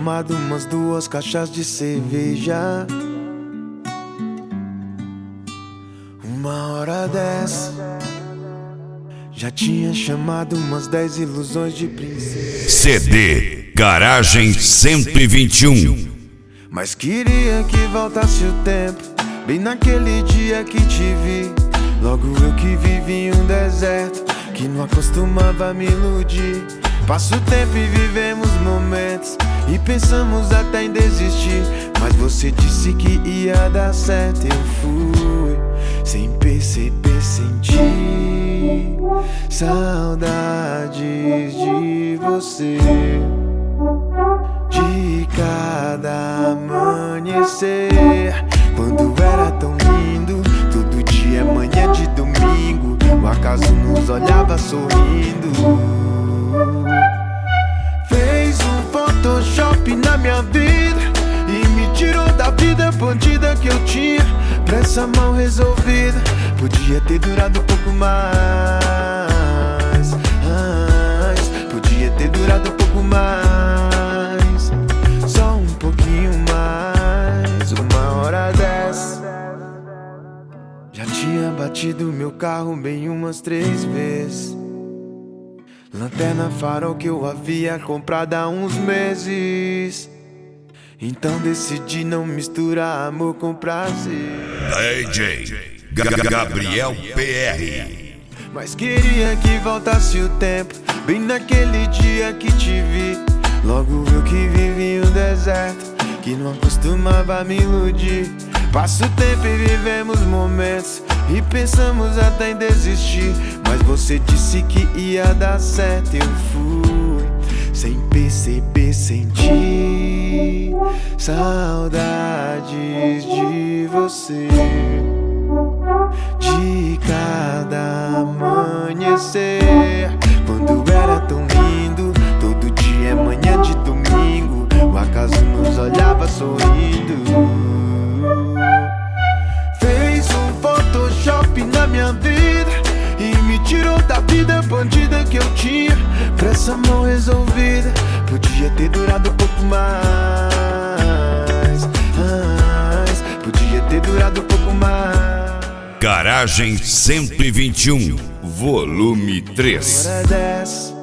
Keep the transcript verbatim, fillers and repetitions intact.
tomado umas duas caixas de cerveja. Uma hora dessa já tinha chamado umas dez ilusões de princesa. C D Garagem cento e vinte e um. Mas queria que voltasse o tempo, bem naquele dia que te vi. Logo eu que vivi em um deserto, que não acostumava a me iludir. Passa o tempo e vivemos momentos, e pensamos até em desistir. Mas você disse que ia dar certo, eu fui sem perceber, senti saudades de você, de cada amanhecer. Quando era tão lindo, todo dia manhã de domingo, o acaso nos olhava sorrindo. Fez um Photoshop na minha vida e me tirou da vida bandida que eu tinha. Pressa mal resolvida, podia ter durado um pouco mais. Podia ter durado um pouco mais, só um pouquinho mais. Uma hora dessa já tinha batido meu carro bem umas três vezes. Lanterna farol que eu havia comprado há uns meses. Então decidi não misturar amor com prazer. D J Gabriel P R. Mas queria que voltasse o tempo, bem naquele dia que te vi. Logo eu que vivi um deserto, que não acostumava a me iludir. Passa o tempo e vivemos momentos, e pensamos até em desistir. Mas você disse que ia dar certo, eu fui sem perceber, senti saudades de você, de cada amanhecer. Quando era tão lindo, todo dia é manhã de domingo, o acaso nos olhava sorrindo. Fez um Photoshop na minha vida e me tirou da vida bandida que eu tinha. Pressa mal resolvida, podia ter durado um pouco mais. Podia ter durado um pouco mais. Garagem cento e vinte e um, volume três. Hora dessa